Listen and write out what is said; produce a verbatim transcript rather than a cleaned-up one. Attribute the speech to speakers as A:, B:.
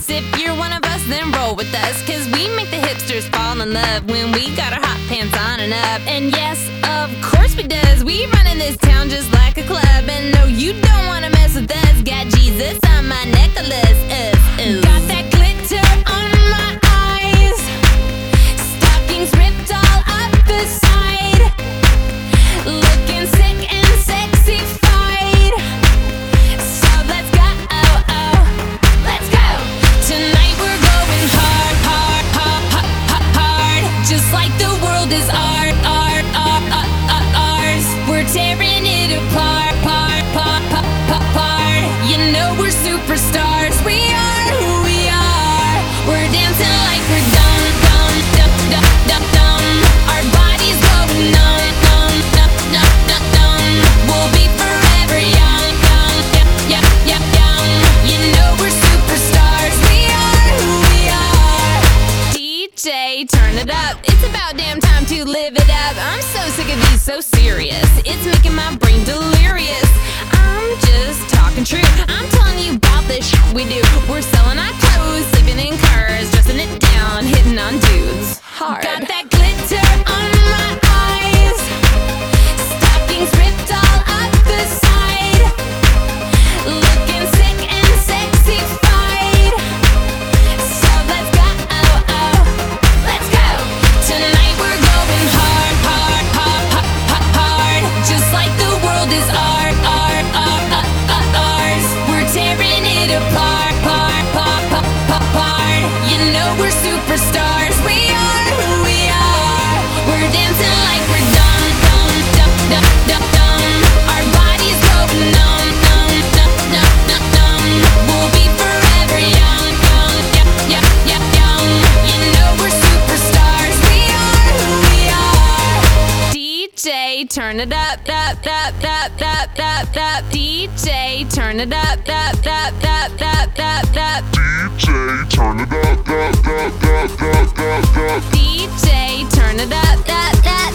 A: us. If you're one of us, then roll with us, cause we make the hipsters fall in love when we got our hot pants on and up. And yes, of course we does. We run in this town just like a club. And no, you don't wanna mess with us. Got Jesus on my necklace. Uh, uh. Got that glitter on my eyes. Stockings ripped all up the side. Looking sick and sexy-fied. So let's go, oh, oh, let's go. Tonight we're going hard, hard, hard, hard, hard, hard. Just like the world is art, art, art, art, art, ours. We're tearing it apart, part, part, part, part, part. You know we're superstars. We are who we are. We're dancing like we're dumb, dumb, dumb, dumb, dumb, dumb. Our bodies going numb, numb, numb, numb, numb, numb. We'll be forever young, young, young, young, young, young. You know we're superstars. We are who we are. D J, turn it up. It's about damn time to live it up. I'm so sick of these so serious. It's making my brain delirious. I'm just talking true. I'm telling you about this shit we do. We're selling our clothes, sleeping in cars, dressing it down, hitting on dudes hard. Got that glitter on my eyes. Stockings ripped all up the side. Looking sick and sexy-fied. So let's go, oh, oh, let's go. Tonight we're going hard, hard, hard, hard, hard, hard. Just like the world is art, art, art, art, art, ours. We're tearing it apart, part, part, part, part, part. You know we're superstars. We are who we are. We're dancing like we're dumb, dumb, dumb, dumb, dumb, dumb. Our bodies go numb, numb, numb, numb, numb, numb. We'll be forever young, young, young, young, young, young. You know we're superstars. We are who we are. D J, turn it up, up, up, up, up, up, up. D J, turn it up, up, up, up, up, up, up.
B: D J, turn it up, up, up, up, up, up, up.
A: D J, turn it up, up, up,